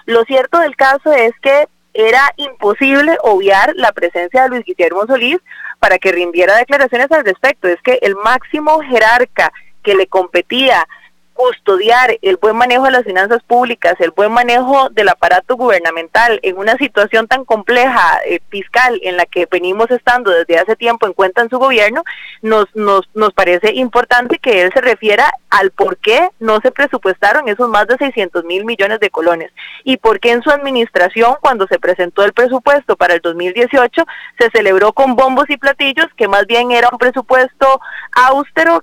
Lo cierto del caso es que era imposible obviar la presencia de Luis Guillermo Solís para que rindiera declaraciones al respecto. Es que el máximo jerarca que le competía custodiar el buen manejo de las finanzas públicas, el buen manejo del aparato gubernamental en una situación tan compleja fiscal en la que venimos estando desde hace tiempo en cuenta en su gobierno, nos parece importante que él se refiera al por qué no se presupuestaron esos más de 600,000 millones de colones y por qué en su administración, cuando se presentó el presupuesto para el 2018, se celebró con bombos y platillos que más bien era un presupuesto austero